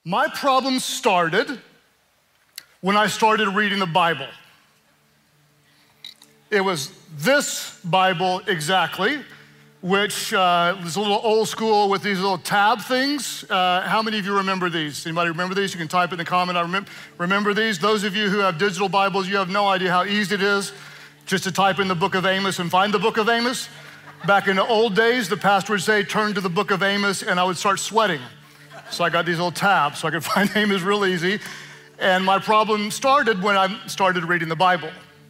My problem started when I started reading the Bible. It was this Bible exactly, which is a little old school with these little tab things. How many of you remember these? Anybody remember these? You can type in the comment, I remember these. Those of you who have digital Bibles, you have no idea how easy it is just to type in the book of Amos and find the book of Amos. Back in the old days, the pastor would say, turn to the book of Amos, and I would start sweating. So I got these little tabs so I could find Amos real easy. And my problem started when I started reading the Bible.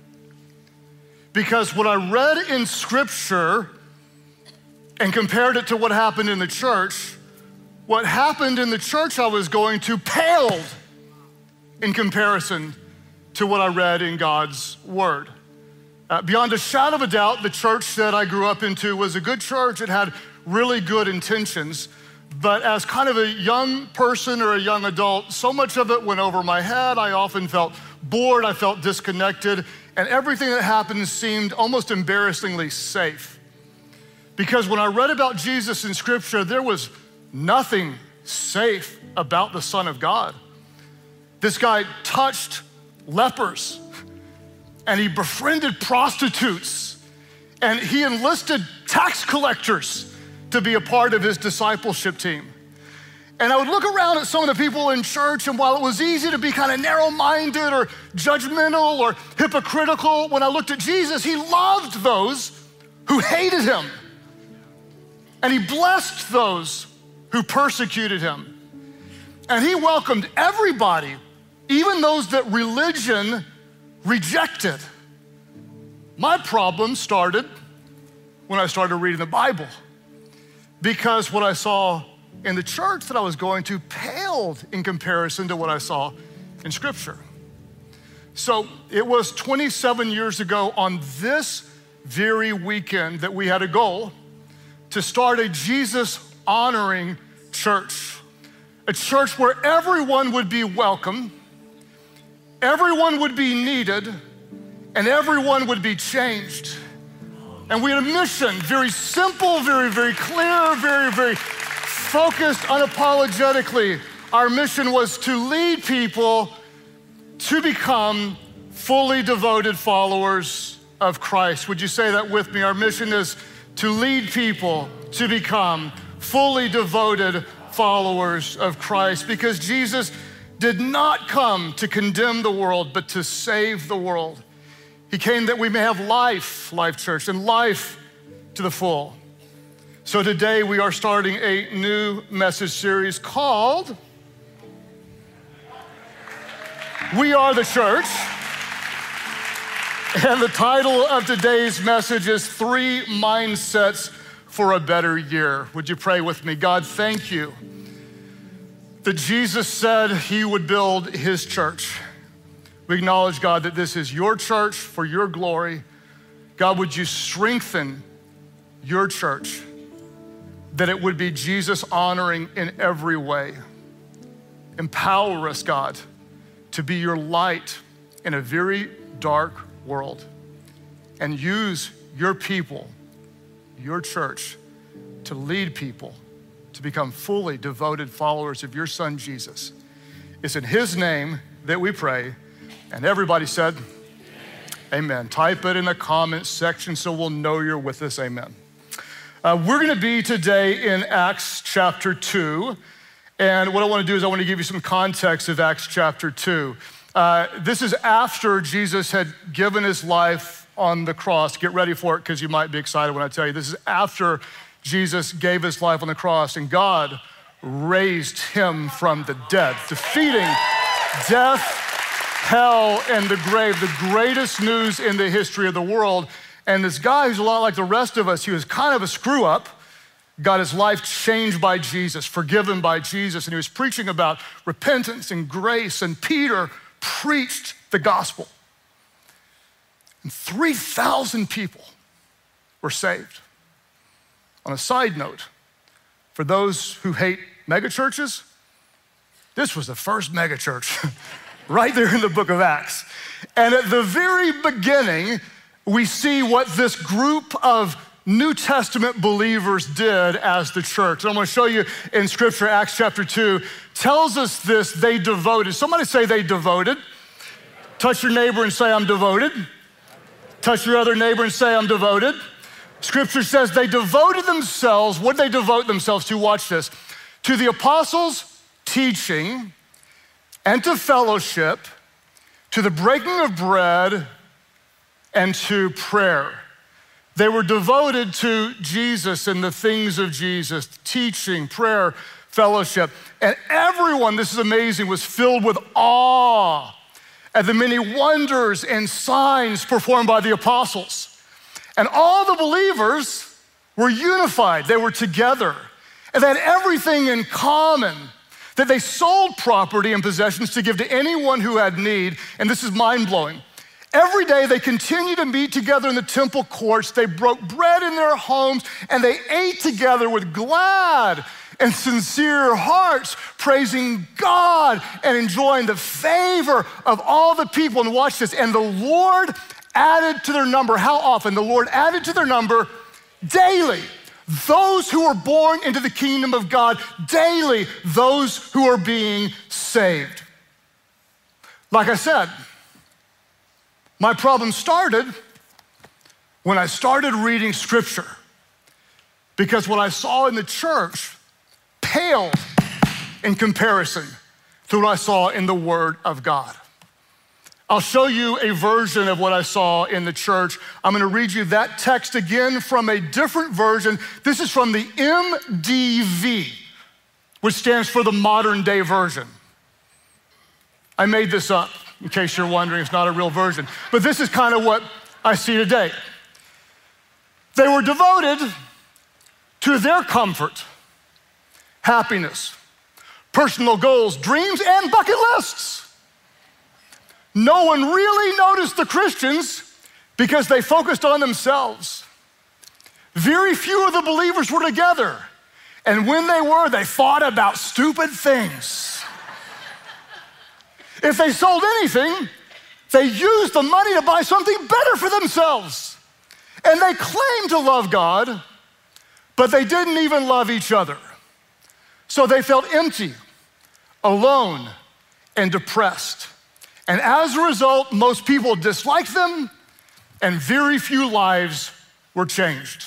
Because what I read in Scripture and compared it to what happened in the church, what happened in the church I was going to paled in comparison to what I read in God's Word. Beyond a shadow of a doubt, the church that I grew up into was a good church. It had really good intentions. But as kind of a young person or a young adult, so much of it went over my head. I often felt bored, I felt disconnected, and everything that happened seemed almost embarrassingly safe. Because when I read about Jesus in Scripture, there was nothing safe about the Son of God. This guy touched lepers, and he befriended prostitutes, and he enlisted tax collectors to be a part of his discipleship team. And I would look around at some of the people in church, and while it was easy to be kind of narrow-minded or judgmental or hypocritical, when I looked at Jesus, he loved those who hated him. And he blessed those who persecuted him. And he welcomed everybody, even those that religion rejected. My problem started when I started reading the Bible, because what I saw in the church that I was going to paled in comparison to what I saw in Scripture. So it was 27 years ago on this very weekend that we had a goal to start a Jesus-honoring church, a church where everyone would be welcome, everyone would be needed, and everyone would be changed. And we had a mission, very simple, very, very clear, very, very focused, unapologetically. Our mission was to lead people to become fully devoted followers of Christ. Would you say that with me? Our mission is to lead people to become fully devoted followers of Christ, because Jesus did not come to condemn the world, but to save the world. He came that we may have life, Life Church, and life to the full. So today we are starting a new message series called We Are the Church. And the title of today's message is 3 Mindsets for a Better Year. Would you pray with me? God, thank you that Jesus said he would build his church. We acknowledge, God, that this is your church for your glory. God, would you strengthen your church, that it would be Jesus honoring in every way. Empower us, God, to be your light in a very dark world, and use your people, your church, to lead people to become fully devoted followers of your Son, Jesus. It's in his name that we pray. And everybody said, amen. Type it in the comments section so we'll know you're with us, amen. We're gonna be today in Acts chapter 2. And what I wanna do is I wanna give you some context of Acts chapter 2. This is after Jesus had given his life on the cross. Get ready for it, because you might be excited when I tell you. This is after Jesus gave his life on the cross, and God raised him from the dead, defeating death, hell, and the grave, the greatest news in the history of the world. And this guy who's a lot like the rest of us, he was kind of a screw up, got his life changed by Jesus, forgiven by Jesus, and he was preaching about repentance and grace, and Peter preached the gospel. And 3,000 people were saved. On a side note, for those who hate megachurches, this was the first megachurch. Right there in the book of Acts. And at the very beginning, we see what this group of New Testament believers did as the church. And I'm gonna show you in Scripture, Acts chapter 2, tells us this, they devoted. Somebody say they devoted. Touch your neighbor and say, I'm devoted. Touch your other neighbor and say, I'm devoted. Scripture says they devoted themselves. What did they devote themselves to? Watch this. To the apostles' teaching and to fellowship, to the breaking of bread and to prayer. They were devoted to Jesus and the things of Jesus, teaching, prayer, fellowship. And everyone, this is amazing, was filled with awe at the many wonders and signs performed by the apostles. And all the believers were unified. They were together. And they had everything in common, that they sold property and possessions to give to anyone who had need. And this is mind-blowing. Every day they continued to meet together in the temple courts. They broke bread in their homes, and they ate together with glad and sincere hearts, praising God and enjoying the favor of all the people. And watch this. And the Lord added to their number. How often? The Lord added to their number daily those who are born into the kingdom of God, daily those who are being saved. Like I said, my problem started when I started reading Scripture, because what I saw in the church paled in comparison to what I saw in the Word of God. I'll show you a version of what I saw in the church. I'm gonna read you that text again from a different version. This is from the MDV, which stands for the modern day version. I made this up, in case you're wondering, it's not a real version. But this is kind of what I see today. They were devoted to their comfort, happiness, personal goals, dreams, and bucket lists. No one really noticed the Christians because they focused on themselves. Very few of the believers were together. And when they were, they fought about stupid things. If they sold anything, they used the money to buy something better for themselves. And they claimed to love God, but they didn't even love each other. So they felt empty, alone, and depressed. And as a result, most people disliked them, and very few lives were changed.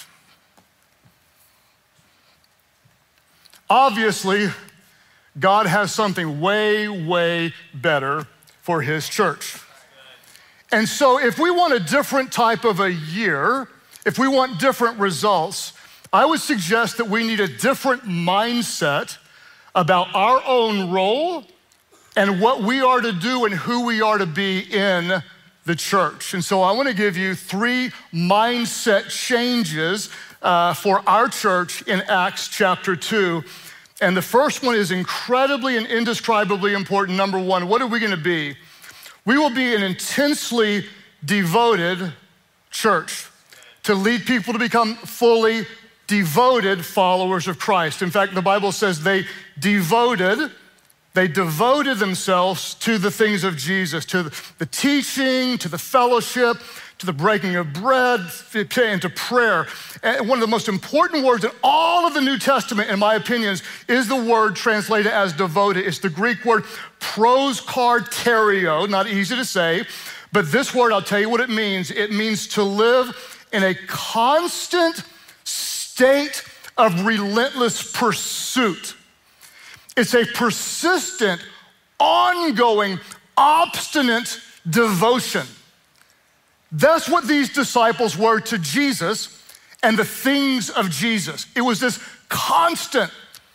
Obviously, God has something way, way better for his church. And so if we want a different type of a year, if we want different results, I would suggest that we need a different mindset about our own role and what we are to do and who we are to be in the church. And so I want to give you 3 mindset changes for our church in Acts chapter 2. And the first one is incredibly and indescribably important. Number 1, what are we going to be? We will be an intensely devoted church to lead people to become fully devoted followers of Christ. In fact, the Bible says they devoted themselves to the things of Jesus, to the teaching, to the fellowship, to the breaking of bread, and to prayer. And one of the most important words in all of the New Testament, in my opinion, is the word translated as devoted. It's the Greek word proskarterio, not easy to say, but this word, I'll tell you what it means. It means to live in a constant state of relentless pursuit. It's a persistent, ongoing, obstinate devotion. That's what these disciples were to Jesus and the things of Jesus. It was this constant,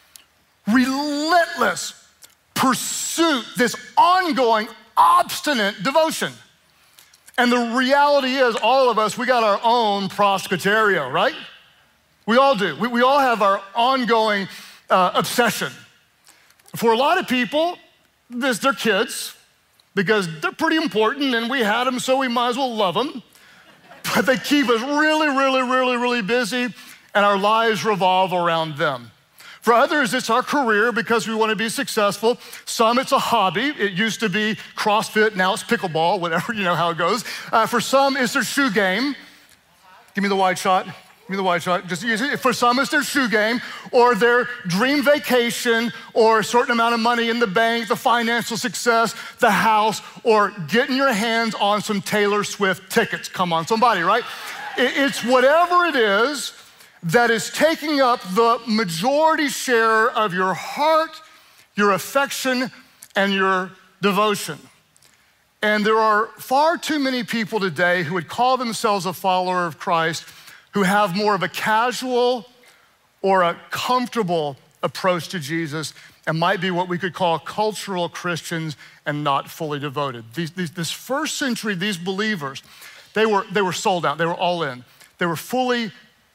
relentless pursuit, this ongoing, obstinate devotion. And the reality is, all of us, we got our own proskarterio, right? We all do. We all have our ongoing obsession. For a lot of people, it's their kids, because they're pretty important and we had them, so we might as well love them. But they keep us really, really, really, really busy, and our lives revolve around them. For others, it's our career because we want to be successful. Some, it's a hobby. It used to be CrossFit, now it's pickleball, whatever, you know how it goes. For some, it's their shoe game. Give me the wide shot. Give me the white shot. Just use it. For some, it's their shoe game or their dream vacation or a certain amount of money in the bank, the financial success, the house, or getting your hands on some Taylor Swift tickets. Come on, somebody, right? It's whatever it is that is taking up the majority share of your heart, your affection, and your devotion. And there are far too many people today who would call themselves a follower of Christ who have more of a casual or a comfortable approach to Jesus and might be what we could call cultural Christians and not fully devoted. This first century, these believers, they were sold out. They were all in. They were fully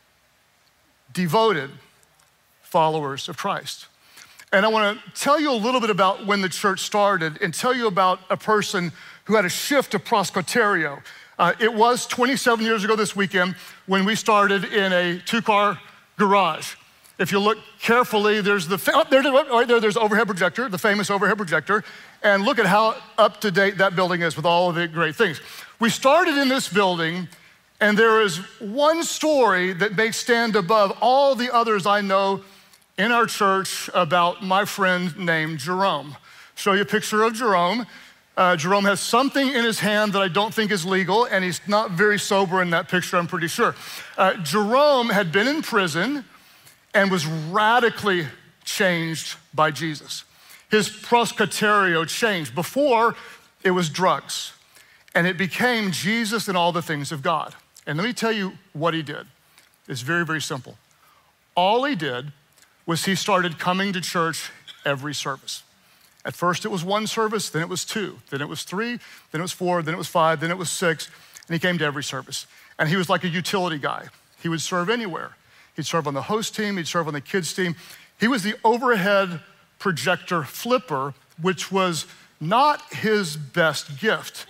devoted followers of Christ. And I want to tell you a little bit about when the church started and tell you about a person who had a shift to proskyterio. It was 27 years ago this weekend when we started in a 2-car garage. If you look carefully, there's there's the overhead projector, the famous overhead projector, and look at how up to date that building is with all of the great things. We started in this building, and there is one story that may stand above all the others I know in our church about my friend named Jerome. Show you a picture of Jerome. Jerome has something in his hand that I don't think is legal, and he's not very sober in that picture, I'm pretty sure. Jerome had been in prison and was radically changed by Jesus. His proskyterio changed. Before, it was drugs, and it became Jesus and all the things of God. And let me tell you what he did. It's very, very simple. All he did was he started coming to church every service. At first it was 1 service, then it was 2, then it was 3, then it was 4, then it was 5, then it was 6, and he came to every service. And he was like a utility guy. He would serve anywhere. He'd serve on the host team, he'd serve on the kids team. He was the overhead projector flipper, which was not his best gift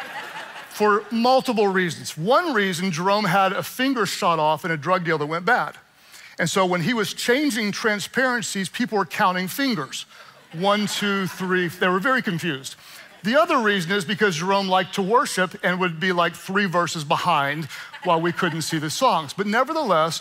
for multiple reasons. One reason, Jerome had a finger shot off in a drug deal that went bad. And so when he was changing transparencies, people were counting fingers. 1, 2, 3, they were very confused. The other reason is because Jerome liked to worship and would be like 3 verses behind while we couldn't see the songs. But nevertheless,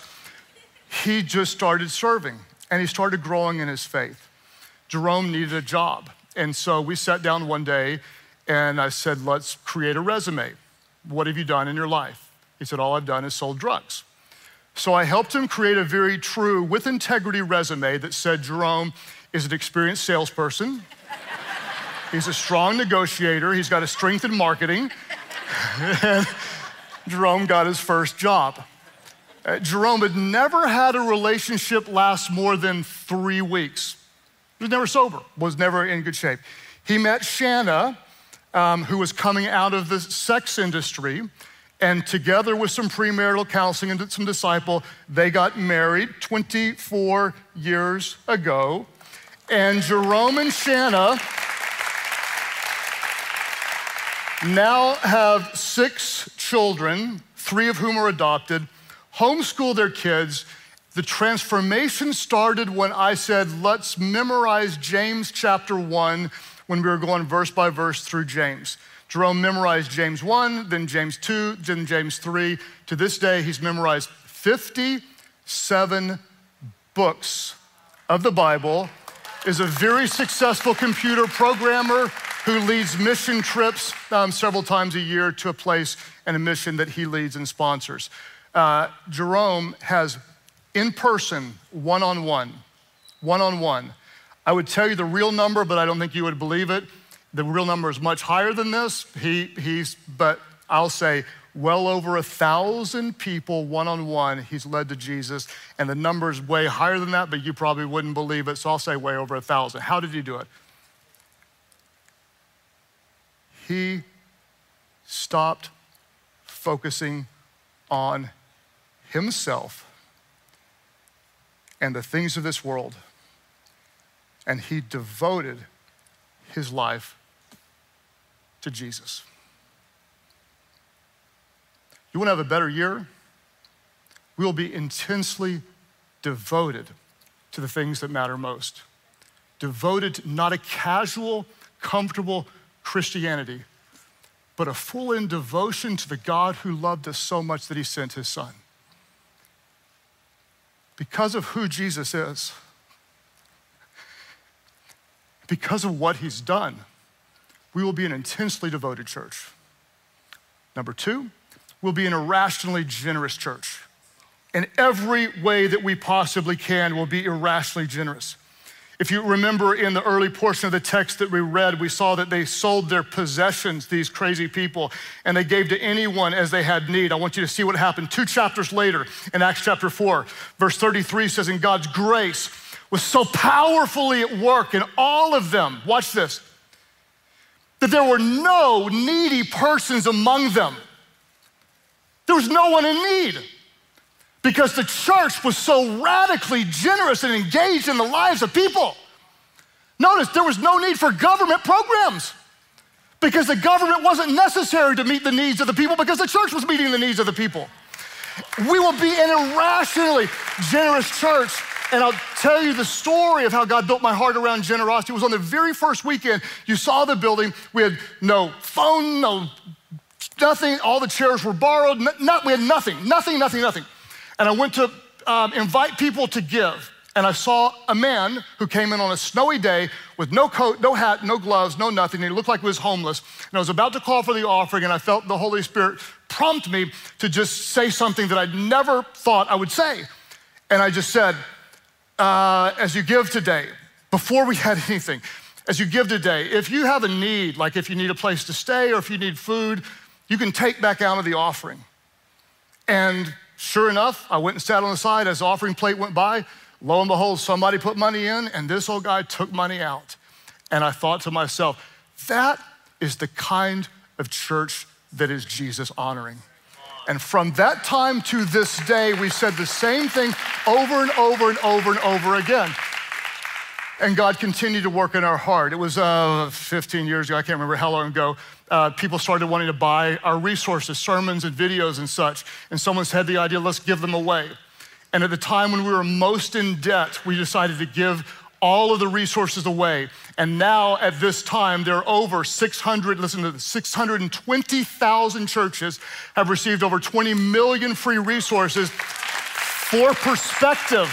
he just started serving and he started growing in his faith. Jerome needed a job. And so we sat down one day and I said, let's create a resume. What have you done in your life? He said, all I've done is sold drugs. So I helped him create a very true, with integrity resume that said Jerome is an experienced salesperson. He's a strong negotiator. He's got a strength in marketing. And Jerome got his first job. Jerome had never had a relationship last more than 3 weeks. He was never sober, was never in good shape. He met Shanna, who was coming out of the sex industry, and together with some premarital counseling and some disciple, they got married 24 years ago. And Jerome and Shanna now have 6 children, 3 of whom are adopted, homeschool their kids. The transformation started when I said, let's memorize James chapter 1 when we were going verse by verse through James. Jerome memorized James 1, then James 2, then James 3. To this day, he's memorized 57 books of the Bible, is a very successful computer programmer who leads mission trips several times a year to a place and a mission that he leads and sponsors. Jerome has in-person, one-on-one. I would tell you the real number, but I don't think you would believe it. The real number is much higher than this. But I'll say well over 1,000 people one-on-one he's led to Jesus. And the number is way higher than that, but you probably wouldn't believe it. So I'll say way over 1,000. How did he do it? He stopped focusing on himself and the things of this world. And he devoted his life to Jesus. You want to have a better year? We will be intensely devoted to the things that matter most. Devoted to not a casual, comfortable Christianity, but a full-in devotion to the God who loved us so much that he sent his son. because of who Jesus is, because of what he's done, we will be an intensely devoted church. Number two, we'll be an irrationally generous church. In every way that we possibly can, we'll be irrationally generous. If you remember in the early portion of the text that we read, we saw that they sold their possessions, these crazy people, and they gave to anyone as they had need. I want you to see what happened 2 chapters later in Acts chapter 4. Verse 33 says, "And God's grace was so powerfully at work in all of them," watch this, "that there were no needy persons among them." There was no one in need because the church was so radically generous and engaged in the lives of people. Notice there was no need for government programs because the government wasn't necessary to meet the needs of the people because the church was meeting the needs of the people. We will be an irrationally generous church. And I'll tell you the story of how God built my heart around generosity. It was on the very first weekend. You saw the building. We had no phone, nothing. All the chairs were borrowed. We had nothing. And I went to invite people to give. And I saw a man who came in on a snowy day with no coat, no hat, no gloves, no nothing. And he looked like he was homeless. And I was about to call for the offering, and I felt the Holy Spirit prompt me to just say something that I'd never thought I would say. And I just said, as you give today, before we had anything, as you give today, if you have a need, like if you need a place to stay or if you need food, you can take back out of the offering. And sure enough, I went and sat on the side as the offering plate went by. Lo and behold, somebody put money in and this old guy took money out. And I thought to myself, that is the kind of church that is Jesus honoring. And from that time to this day, we said the same thing over and over and over and over again. And God continued to work in our heart. It was 15 years ago, I can't remember how long ago, people started wanting to buy our resources, sermons and videos and such. And someone's had the idea, let's give them away. And at the time when we were most in debt, we decided to give all of the resources away. And now at this time, there are over 620,000 churches have received over 20 million free resources. For perspective,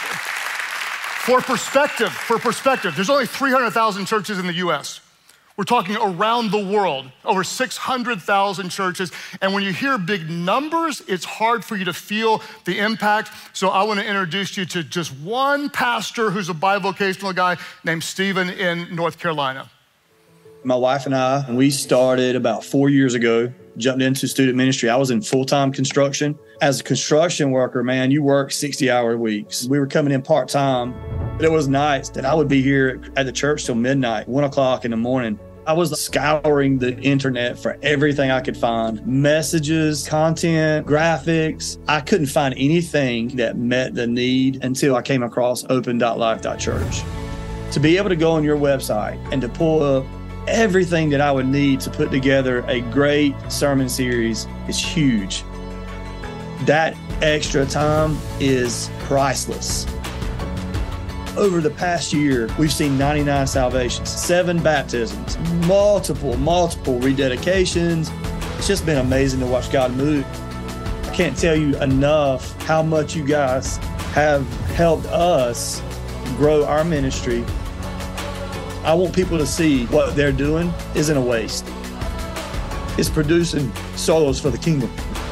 there's only 300,000 churches in the US. We're talking around the world, over 600,000 churches. And when you hear big numbers, it's hard for you to feel the impact. So I want to introduce you to just one pastor who's a bivocational guy named Stephen in North Carolina. My wife and I, we started about 4 years ago, jumped into student ministry. I was in full-time construction. As a construction worker, man, you work 60-hour weeks. We were coming in part-time. There was nights that I would be here at the church till midnight, 1 o'clock in the morning. I was scouring the internet for everything I could find. Messages, content, graphics. I couldn't find anything that met the need until I came across open.life.church. To be able to go on your website and to pull up everything that I would need to put together a great sermon series is huge. That extra time is priceless. Over the past year, we've seen 99 salvations, 7 baptisms, multiple rededications. It's just been amazing to watch God move. I can't tell you enough how much you guys have helped us grow our ministry. I want people to see what they're doing isn't a waste. It's producing souls for the kingdom.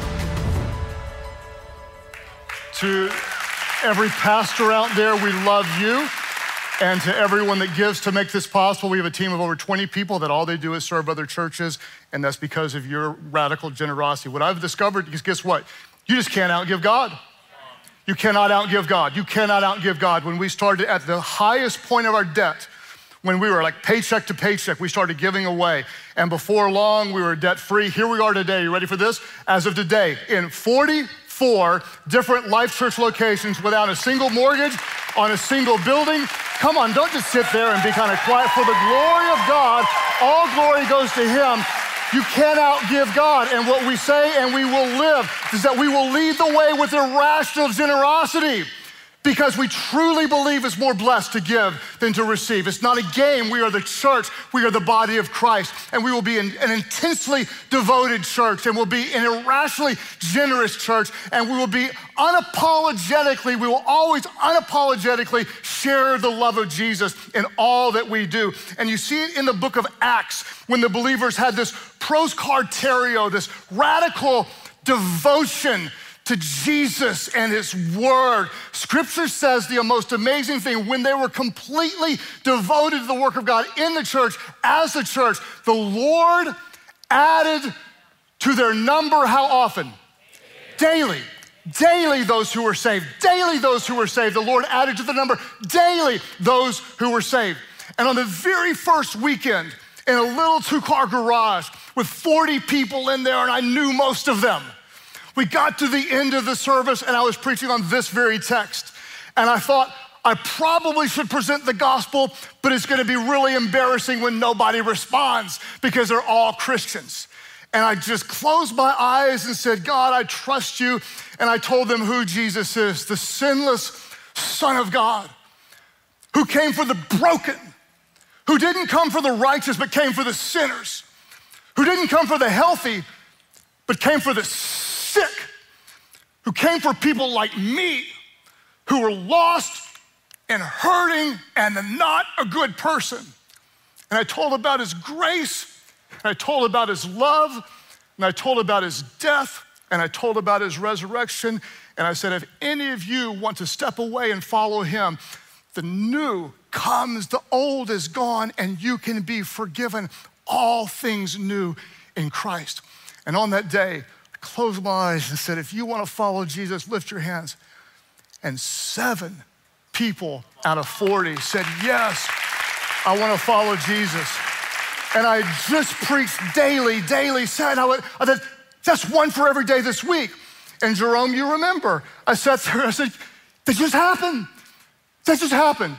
To every pastor out there, we love you. And to everyone that gives to make this possible, we have a team of over 20 people that all they do is serve other churches, and that's because of your radical generosity. What I've discovered is, guess what? You just can't outgive God. You cannot outgive God. You cannot outgive God. When we started at the highest point of our debt, when we were like paycheck to paycheck, we started giving away. And before long, we were debt-free. Here we are today. You ready for this? As of today, in 44 different Life Church locations without a single mortgage on a single building. Come on, don't just sit there and be kind of quiet. For the glory of God, all glory goes to Him. You can't outgive God. And what we say and we will live is that we will lead the way with irrational generosity. because we truly believe it's more blessed to give than to receive. It's not a game. We are the church. We are the body of Christ. And we will be an intensely devoted church, and we'll be an irrationally generous church, and we will be we will always unapologetically share the love of Jesus in all that we do. And you see it in the book of Acts when the believers had this proskarterio, this radical devotion to Jesus and his word. Scripture says the most amazing thing, when they were completely devoted to the work of God in the church, as the church, the Lord added to their number how often? Daily. Daily those who were saved. Daily those who were saved. The Lord added to the number daily those who were saved. And on the very first weekend, in a little 2-car garage with 40 people in there, and I knew most of them, we got to the end of the service and I was preaching on this very text. And I thought, I probably should present the gospel, but it's gonna be really embarrassing when nobody responds because they're all Christians. And I just closed my eyes and said, God, I trust you. And I told them who Jesus is, the sinless Son of God, who came for the broken, who didn't come for the righteous, but came for the sinners, who didn't come for the healthy, but came for the sick, who came for people like me, who were lost and hurting and not a good person. And I told about his grace, and I told about his love, and I told about his death, and I told about his resurrection. And I said, if any of you want to step away and follow him, the new comes, the old is gone, and you can be forgiven. All things new in Christ. And on that day, I closed my eyes and said, if you want to follow Jesus, lift your hands. And 7 people out of 40 said, yes, I want to follow Jesus. And I just preached daily, said, that's one for every day this week. And Jerome, you remember, I sat there, I said, that just happened. That just happened.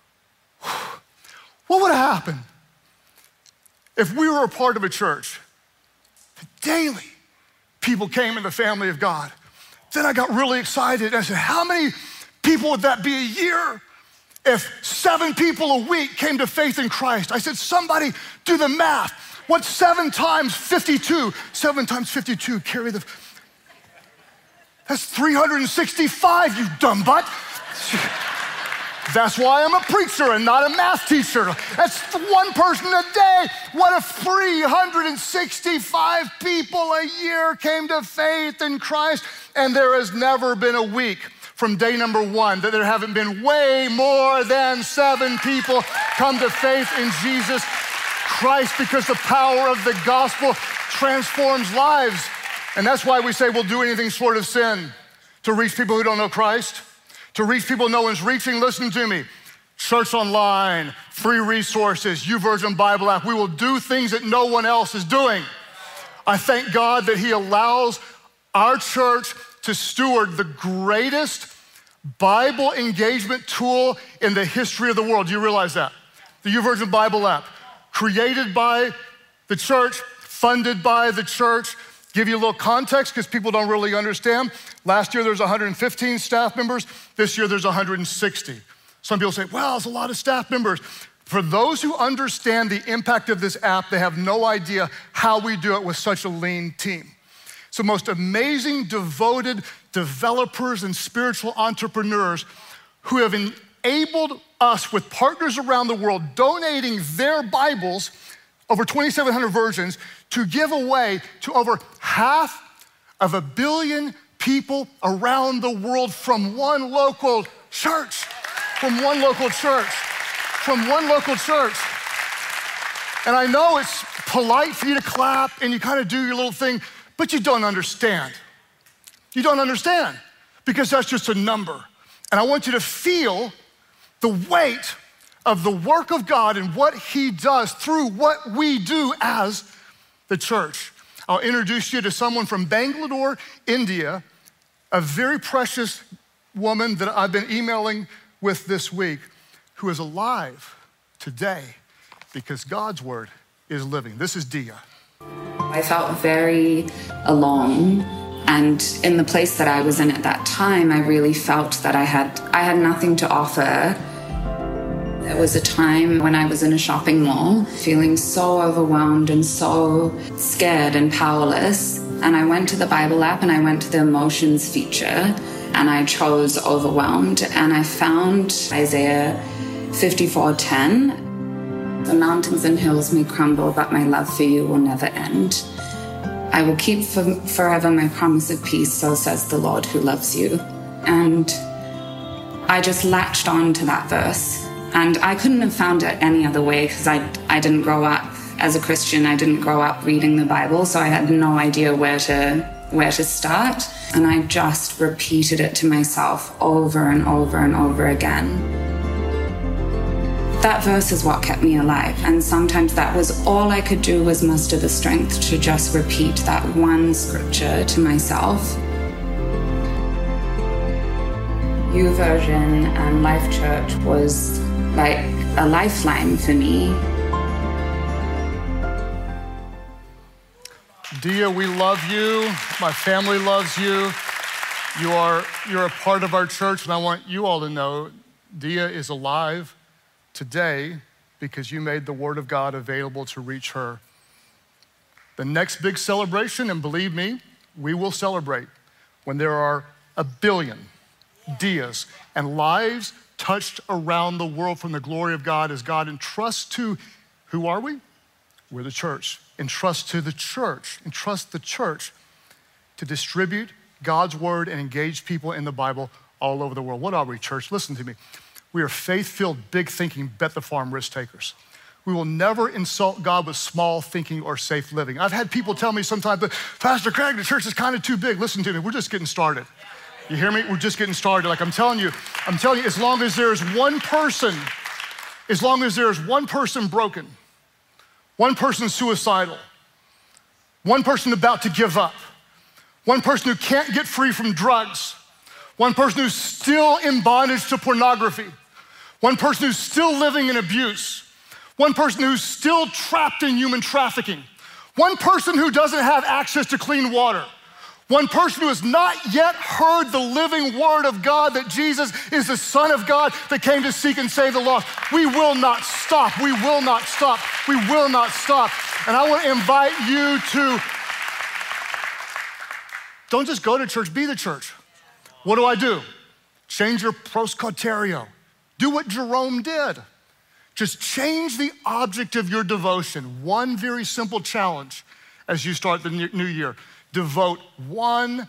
What would have happened if we were a part of a church that daily people came in the family of God? Then I got really excited. I said, how many people would that be a year if 7 people a week came to faith in Christ? I said, somebody do the math. What's 7 times 52? 7 times 52, carry the, that's 365, you dumb butt. That's why I'm a preacher and not a math teacher. That's one person a day. What if 365 people a year came to faith in Christ? And there has never been a week from day number 1 that there haven't been way more than 7 people come to faith in Jesus Christ, because the power of the gospel transforms lives. And that's why we say we'll do anything short of sin to reach people who don't know Christ. To reach people no one's reaching. Listen to me. Church Online, free resources, YouVersion Bible app. We will do things that no one else is doing. I thank God that he allows our church to steward the greatest Bible engagement tool in the history of the world. Do you realize that? The YouVersion Bible app, created by the church, funded by the church. Give you a little context because people don't really understand. Last year, there was 115 staff members. This year, there's 160. Some people say, well, it's a lot of staff members. For those who understand the impact of this app, they have no idea how we do it with such a lean team. It's the most amazing, devoted developers and spiritual entrepreneurs who have enabled us with partners around the world donating their Bibles, over 2,700 versions, to give away to over 500 million people around the world from one local church. From one local church. From one local church. And I know it's polite for you to clap and you kind of do your little thing, but you don't understand. You don't understand because that's just a number. And I want you to feel the weight of the work of God and what he does through what we do as the church. I'll introduce you to someone from Bangalore, India, a very precious woman that I've been emailing with this week, who is alive today because God's word is living. This is Dia. I felt very alone And in the place that I was in at that time, I really felt that I had nothing to offer. There was a time when I was in a shopping mall, feeling so overwhelmed and so scared and powerless. And I went to the Bible app and I went to the emotions feature and I chose overwhelmed. And I found Isaiah 54:10. The mountains and hills may crumble, but my love for you will never end. I will keep forever my promise of peace, so says the Lord who loves you. And I just latched on to that verse. And I couldn't have found it any other way because I didn't grow up as a Christian. I didn't grow up reading the Bible, so I had no idea where to start. And I just repeated it to myself over and over and over again. That verse is what kept me alive, and sometimes that was all I could do was muster the strength to just repeat that one scripture to myself. YouVersion and Life Church was like a lifeline for me. Dia, we love you. My family loves you. You're a part of our church, and I want you all to know Dia is alive today because you made the Word of God available to reach her. The next big celebration, and believe me, we will celebrate when there are 1 billion Dias and lives touched around the world from the glory of God as God entrusts to, who are we? We're the church. Entrust the church to distribute God's Word and engage people in the Bible all over the world. What are we, church? Listen to me. We are faith-filled, big-thinking, bet-the-farm risk takers. We will never insult God with small thinking or safe living. I've had people tell me sometimes, Pastor Craig, the church is kind of too big. Listen to me, we're just getting started. You hear me? We're just getting started. Like I'm telling you, as long as there's one person broken, one person suicidal, one person about to give up, one person who can't get free from drugs, one person who's still in bondage to pornography, one person who's still living in abuse, one person who's still trapped in human trafficking, one person who doesn't have access to clean water, one person who has not yet heard the living Word of God that Jesus is the Son of God that came to seek and save the lost. We will not stop. We will not stop. We will not stop. And I want to invite you to don't just go to church, be the church. What do? Change your proskarterio. Do what Jerome did. Just change the object of your devotion. One very simple challenge as you start the new year. Devote one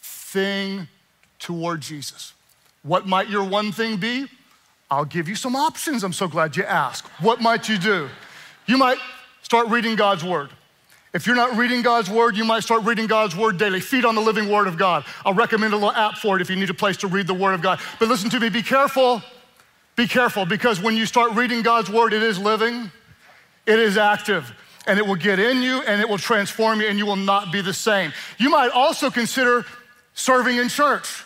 thing toward Jesus. What might your one thing be? I'll give you some options. I'm so glad you asked. What might you do? You might start reading God's Word. If you're not reading God's Word, you might start reading God's Word daily. Feed on the living Word of God. I'll recommend a little app for it if you need a place to read the Word of God. But listen to me, be careful. Be careful, because when you start reading God's Word, it is living, it is active, and it will get in you and it will transform you and you will not be the same. You might also consider serving in church.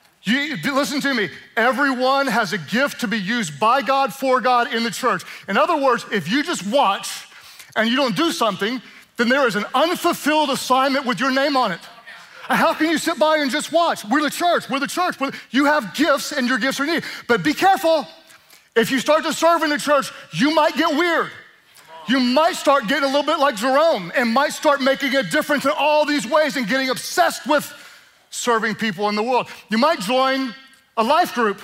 Listen to me, everyone has a gift to be used by God, for God in the church. In other words, if you just watch and you don't do something, then there is an unfulfilled assignment with your name on it. How can you sit by and just watch? We're the church. You have gifts and your gifts are needed. But be careful. If you start to serve in the church, you might get weird. You might start getting a little bit like Jerome and might start making a difference in all these ways and getting obsessed with serving people in the world. You might join a life group,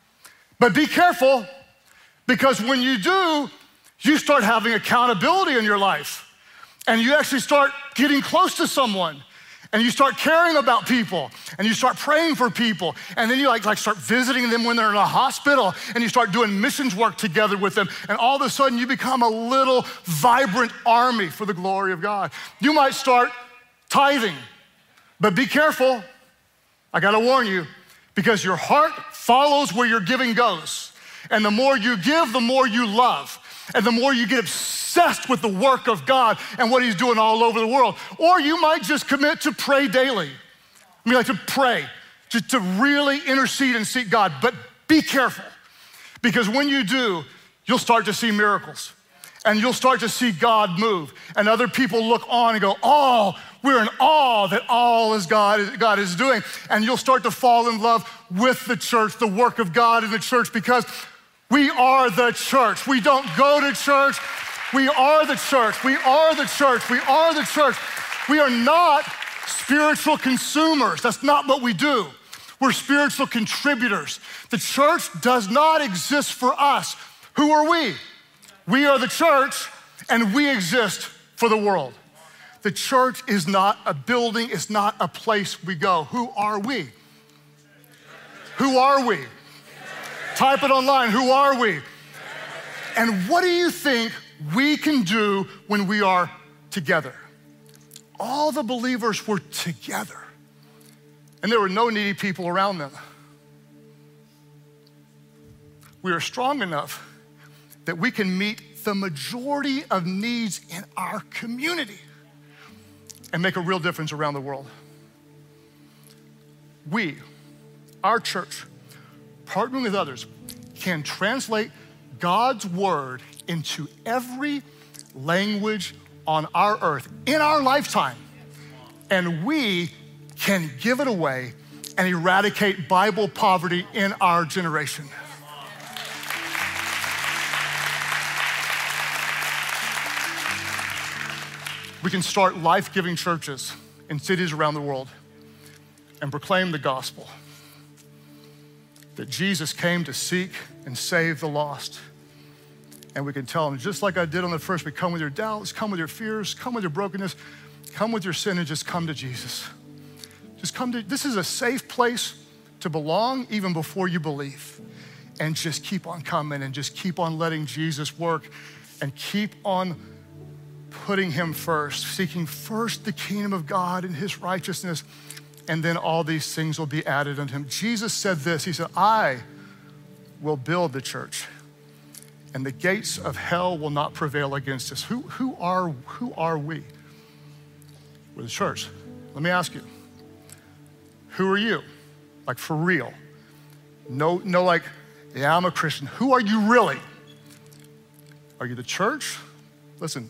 but be careful, because when you do, you start having accountability in your life and you actually start getting close to someone. And you start caring about people, and you start praying for people, and then you like start visiting them when they're in a hospital, and you start doing missions work together with them, and all of a sudden you become a little vibrant army for the glory of God. You might start tithing, but be careful. I gotta warn you, because your heart follows where your giving goes. And the more you give, the more you love. And the more you get obsessed with the work of God and what He's doing all over the world. Or you might just commit to pray daily. I mean, like to pray, just to really intercede and seek God. But be careful, because when you do, you'll start to see miracles. And you'll start to see God move. And other people look on and go, oh, We're in awe that all is God is doing. And you'll start to fall in love with the church, the work of God in the church, because we are the church. We don't go to church. We are the church. We are the church. We are the church. We are not spiritual consumers. That's not what we do. We're spiritual contributors. The church does not exist for us. Who are we? We are the church, and we exist for the world. The church is not a building. It's not a place we go. Who are we? Who are we? Type it online. Who are we? And what do you think we can do when we are together? All the believers were together, and there were no needy people around them. We are strong enough that we can meet the majority of needs in our community and make a real difference around the world. We, our church, partnering with others, can translate God's word into every language on our earth in our lifetime, and we can give it away and eradicate Bible poverty in our generation. We can start life-giving churches in cities around the world and proclaim the gospel that Jesus came to seek and save the lost. And we can tell them, just like I did on the first week, come with your doubts, come with your fears, come with your brokenness, come with your sin, and just come to Jesus. Just come to, this is a safe place to belong even before you believe. And just keep on coming and just keep on letting Jesus work and keep on putting him first, seeking first the kingdom of God and his righteousness, and then all these things will be added unto him. Jesus said this, he said, I will build the church, and the gates of hell will not prevail against us. Who are we? We're the church. Let me ask you, who are you? Like for real. No, like, yeah, I'm a Christian. Who are you really? Are you the church? Listen.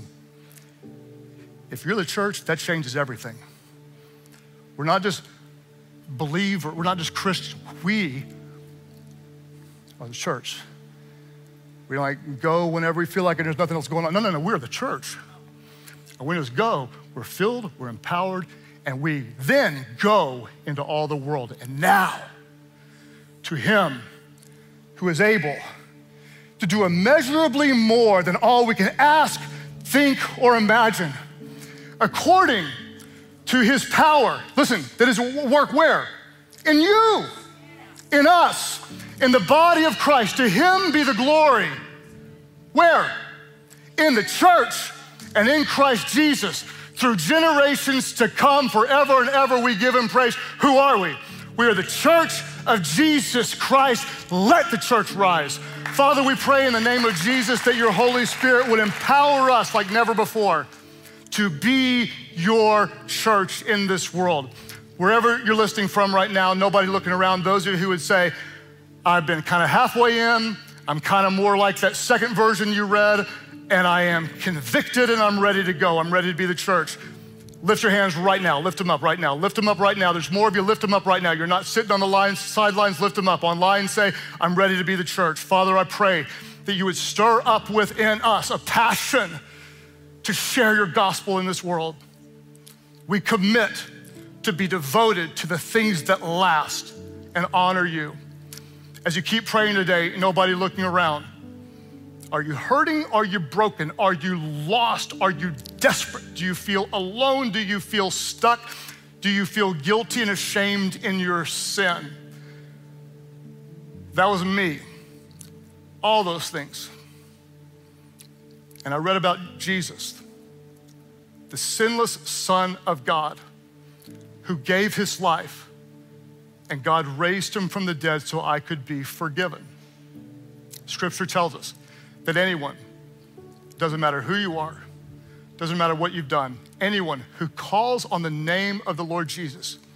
If you're the church, that changes everything. We're not just believer, we're not just Christians. We are the church. We don't like go whenever we feel like it, there's nothing else going on. No, we're the church. And when we just go, we're filled, we're empowered, and we then go into all the world. And now, to him who is able to do immeasurably more than all we can ask, think, or imagine, according to his power, listen, that is work where? In you, in us, in the body of Christ. To him be the glory. Where? In the church and in Christ Jesus, through generations to come, forever and ever we give him praise. Who are we? We are the church of Jesus Christ. Let the church rise. Father, we pray in the name of Jesus that your Holy Spirit would empower us like never before to be your church in this world. Wherever you're listening from right now, nobody looking around, those of you who would say, I've been kind of halfway in, I'm kind of more like that second version you read, and I am convicted and I'm ready to go. I'm ready to be the church. Lift your hands right now. Lift them up right now. Lift them up right now. There's more of you. Lift them up right now. You're not sitting on the sidelines. Lift them up. Online, say, I'm ready to be the church. Father, I pray that you would stir up within us a passion to share your gospel in this world. We commit to be devoted to the things that last and honor you. As you keep praying today, nobody looking around. Are you hurting? Are you broken? Are you lost? Are you desperate? Do you feel alone? Do you feel stuck? Do you feel guilty and ashamed in your sin? That was me. All those things. And I read about Jesus, the sinless Son of God, who gave his life, and God raised him from the dead so I could be forgiven. Scripture tells us that anyone, doesn't matter who you are, doesn't matter what you've done, anyone who calls on the name of the Lord Jesus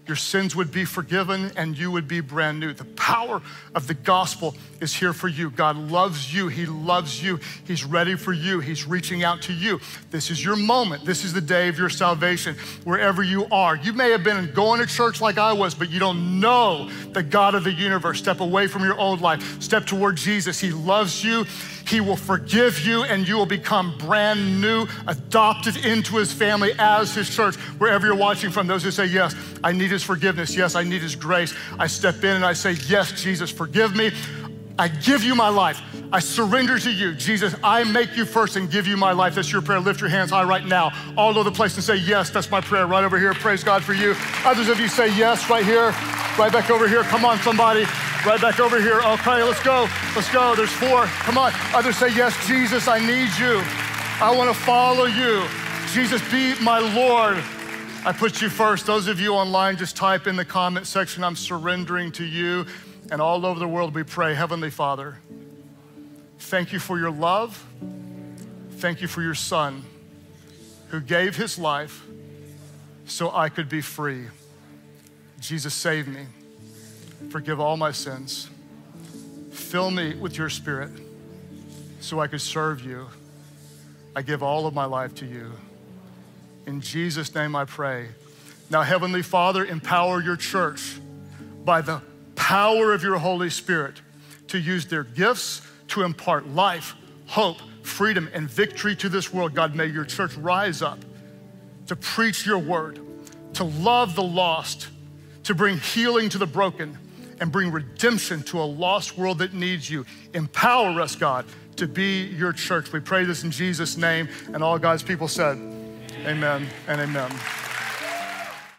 your sins would be forgiven and you would be brand new. The power of the gospel is here for you. God loves you. He loves you. He's ready for you. He's reaching out to you. This is your moment. This is the day of your salvation, wherever you are. You may have been going to church like I was, but you don't know the God of the universe. Step away from your old life. Step toward Jesus. He loves you. He will forgive you, and you will become brand new, adopted into his family as his church. Wherever you're watching from, those who say, yes, I need his forgiveness. Yes, I need his grace. I step in and I say, yes, Jesus, forgive me. I give you my life. I surrender to you. Jesus, I make you first and give you my life. That's your prayer. Lift your hands high right now, all over the place, and say, yes, that's my prayer right over here. Praise God for you. Others of you say yes right here, right back over here. Come on, somebody. Right back over here. Okay, let's go. Let's go. There's 4. Come on. Others say, yes, Jesus, I need you. I want to follow you. Jesus, be my Lord. I put you first. Those of you online, just type in the comment section, I'm surrendering to you. And all over the world, we pray, Heavenly Father, thank you for your love. Thank you for your Son who gave his life so I could be free. Jesus, save me. Forgive all my sins. Fill me with your Spirit so I could serve you. I give all of my life to you. In Jesus' name I pray. Now, Heavenly Father, empower your church by the power of your Holy Spirit to use their gifts to impart life, hope, freedom, and victory to this world. God, may your church rise up to preach your word, to love the lost, to bring healing to the broken, and bring redemption to a lost world that needs you. Empower us, God, to be your church. We pray this in Jesus' name, and all God's people said, amen and amen.